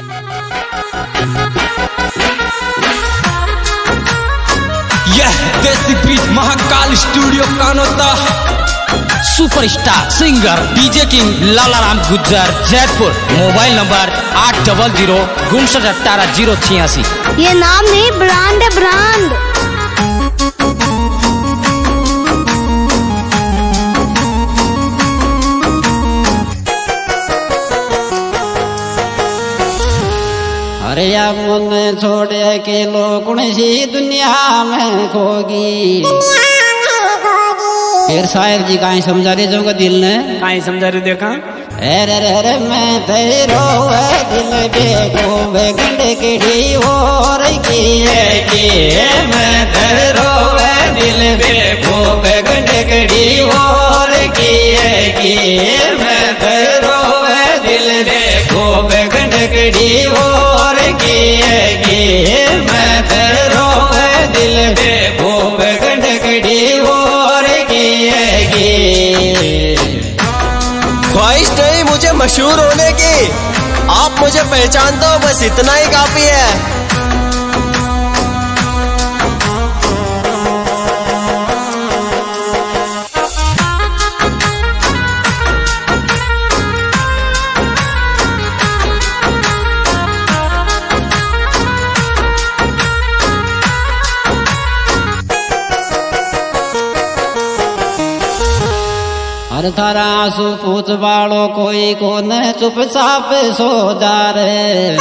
यह देसी beat Mahakal studio Kanota superstar singer DJ king Lala Ram Gujjar Jaipur. Mobile number 80065086। ये नाम नहीं, ब्रांड है, ब्रांड। अरे या मुन्ने छोड़े के लोग सी दुनिया में खोगी। फिर शायर जी काई समझा रहे जो दिल ने काई समझा रहे देखा। अरे रे रे मैं तेरो दिल बेगो बेगंडे की ढी हो रही है मैं तेरो दिल बेगो बेगंडे की ढी हो रही है मैं तेरो दिल बेगो बेगंडे की ढी हो रही है मैं तेरो दिल बेगो बेगंडे की ढी हो ख्वाहिश नहीं मुझे मशहूर होने की, आप मुझे पहचान दो बस इतना ही काफी है। हर थारा आंसू पूछ बाड़ो कोई को न चुपचाप सो जा रे।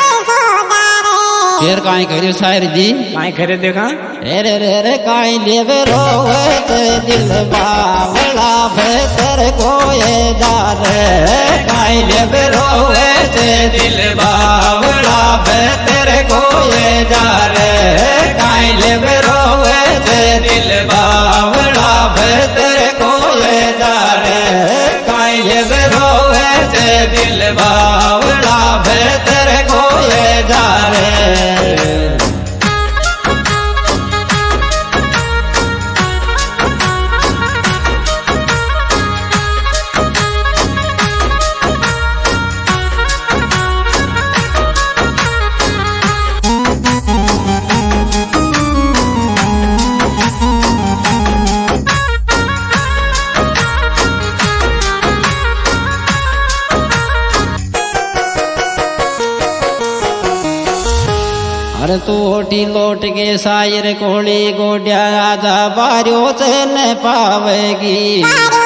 फिर काई करे शायर जी काई करे देखा। रे रे रे काई लेवे रोवे ते दिल बावला भीतर कोए जा रे। काई लेवे रोवे ते दिल बावला भीतर कोए जा रे। काई लेवे रोवे ते दिल बावला भीतर कोए जा रे। काई लेवे रोवे ते दिल बावला भीतर कोए जा रे। अरे तू ओटी लोट के शायर कोड़ी गोड्या आजा बारियो चैन पावेगी।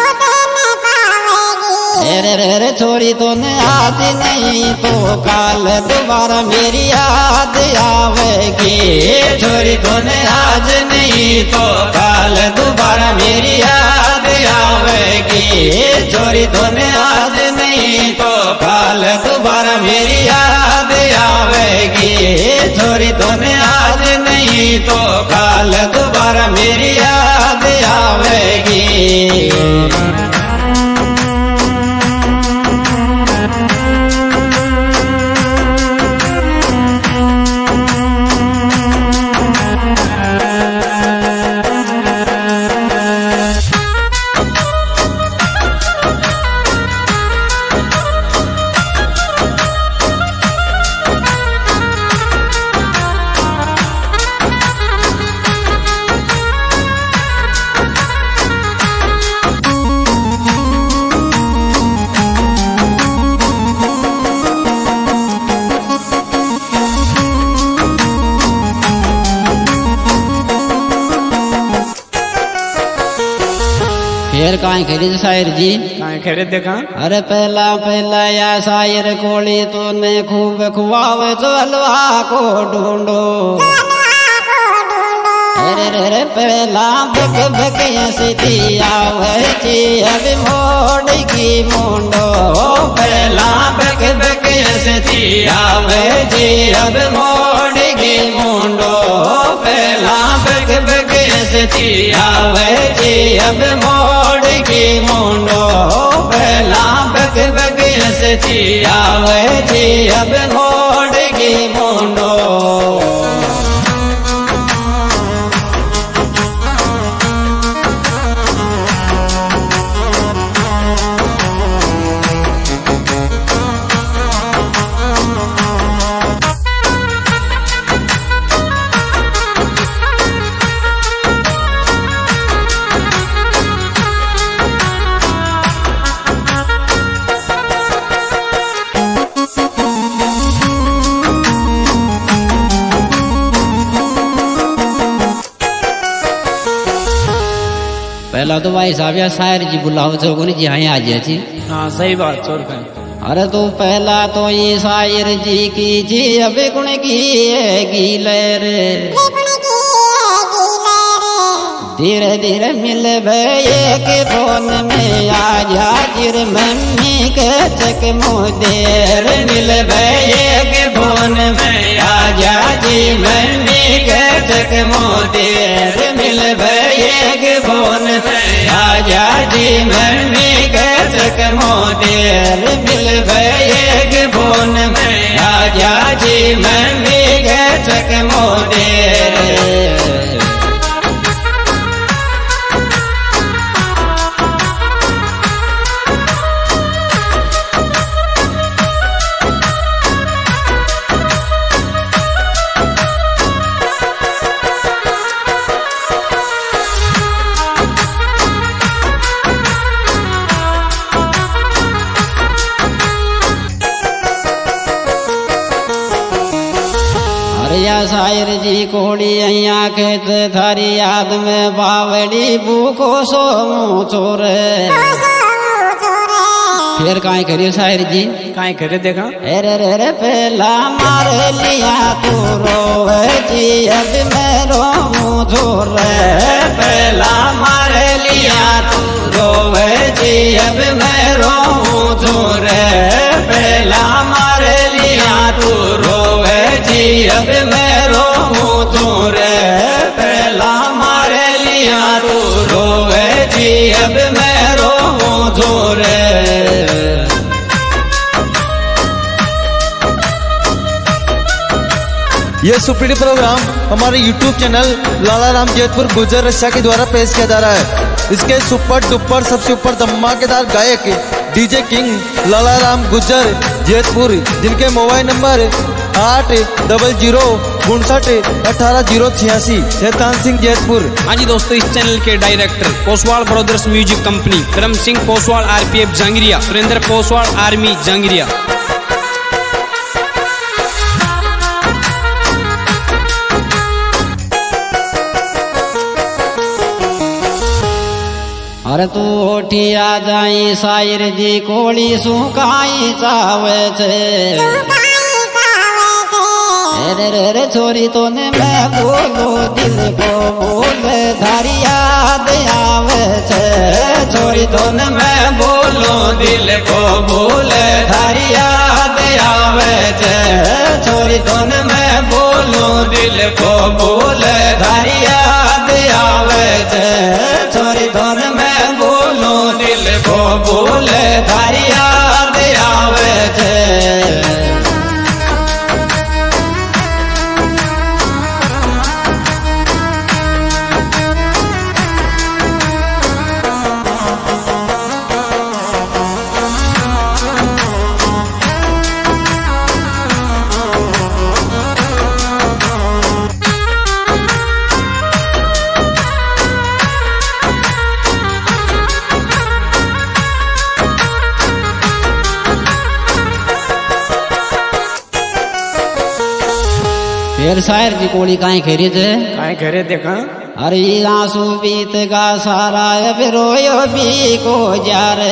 रे रे रे छोरी तो ने आज नहीं तो काल दोबारा मेरी याद आवेगी। छोरी तो ने आज नहीं तो काल दोबारा मेरी याद आवेगी। छोरी तो ने आज नहीं तो काल दोबारा मेरी याद आवेगी। छोरी तो ने आज नहीं तो काल दोबारा मेरी याद आवेगी। फिर काई करे शायर जी काई करे देखा। अरे पहला पहला या शायर कोली तूने खूब खुआवे तो हलवा को ढूंढो। अरे रे रे पहला बक बक ऐसी आवे जी अब मोड़ की मुंडो। पहला बक बक ऐसी आवे जी अब मोड़ की मुंडो। पहला बक बक ऐसी आवे जी अब मोड़ की मुंडो। पहला बक बक ऐसी आवे जी अब मोड़ की मुंडो। पहला तो भाई साहब या शायर जी बुलाओ चौगुनी जी हाँ आ जी। हाँ सही बात चोर का। अरे तो पहला तो ये शायर जी की जी अबे गुण की गीले रे धीरे धीरे मिल भये के फोन में आ जा जिर मम्मी के चक मुदेर मिल भये के फोन में आ जा जी मम्मी के चक मुदेर मिल भये के फोन में आ जा जी मम्मी के चक मुदेर मिल भये के फोन में आ जा जी मम्मी के चक मुदेर। या शायर जी कोड़ी अया खेत थारी याद में बावड़ी भूखो सो मुँह चोरे। फिर काई करियो शायर जी काई करे देखा। अरे रे रे पहला मार लिया तू रोवे जी अब मैं रो छोरे पहला मार लिया तू रोवे जी अब मैं रो छोरे पहला मार लिया तू रोवे जी अब मैं रो छोरे पहला मार लिया तू रोवे जी अब मैं रो छोरे। ये सुपीडी प्रोग्राम हमारे YouTube चैनल लाला राम जैतपुर गुज्जर रसिया के द्वारा पेश किया जा रहा है। इसके सुपर डुपर सबसे ऊपर धमाकेदार गायक डीजे किंग लाला राम गुज्जर जैतपुर, जिनके मोबाइल नंबर 8060 शैतान सिंह जैतपुर। हाँ जी दोस्तों, इस चैनल के director Poswal brothers music company, Karam Singh Poswal RPF Jangariya, Surendra Poswal army Jangariya. अरे तू ओठिया जाई शायर जी कोड़ी सुकाई चावे छे रे रे छोरी तो ने मैं बोलो दिल को बोल धारी याद आवे छे छोरी तो ने मैं बोलो दिल को बोल धारी याद आवे छे छोरी तो ने मैं बोलो दिल को बोल धारी याद आवे छे छोरी तो ने मैं बोलो दिल को बोल धारी याद आवे छे। फिर शायर जी कोड़ी काई खेरी थे काई करे देखा। अरे आंसू बीत का सारा अब रोयो भी को जा रे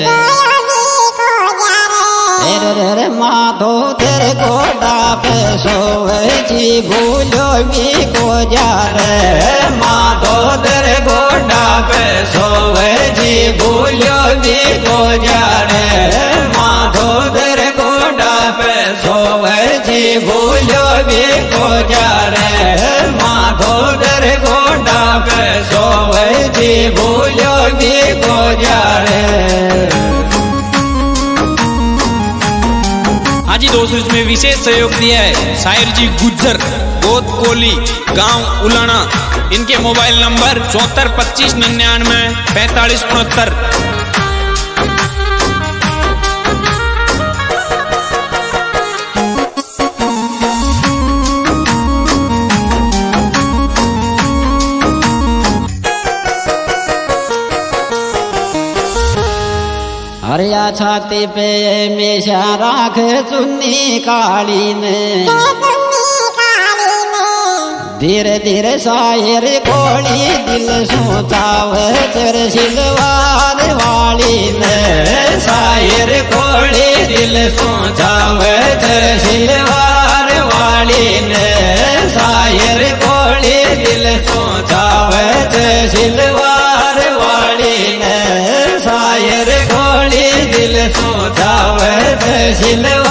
रे माधो तेरे को डापे सोवे जी भूलो भी को जा रे माधो तेरे को डापे सोवे जी भूलो भी को जा रे माधो तेरे को डापे सोवे जी भूलो भी को जा रे माधो तेरे को डापे सोवे जी भूलो भी को जा रे। हाँ जी दोस्तों, इसमें विशेष सहयोग दिया है शायर जी गुज्जर गोद कोली गांव उलाना। इनके मोबाइल नंबर 74 25 99 45 69। हरिया छाती पे हमेशा राख चुन्नी काली ने धीरे धीरे शायर कोड़ी दिल सोचावे तेरे सिलवार वाली ने शायर कोड़ी दिल सोचावे तेरे सिलवार वाली ने शायर कोड़ी दिल सोचावे तेरे सिलवार वाली ने शायर कोड़ी दिल सोचावे तेरे सिलवार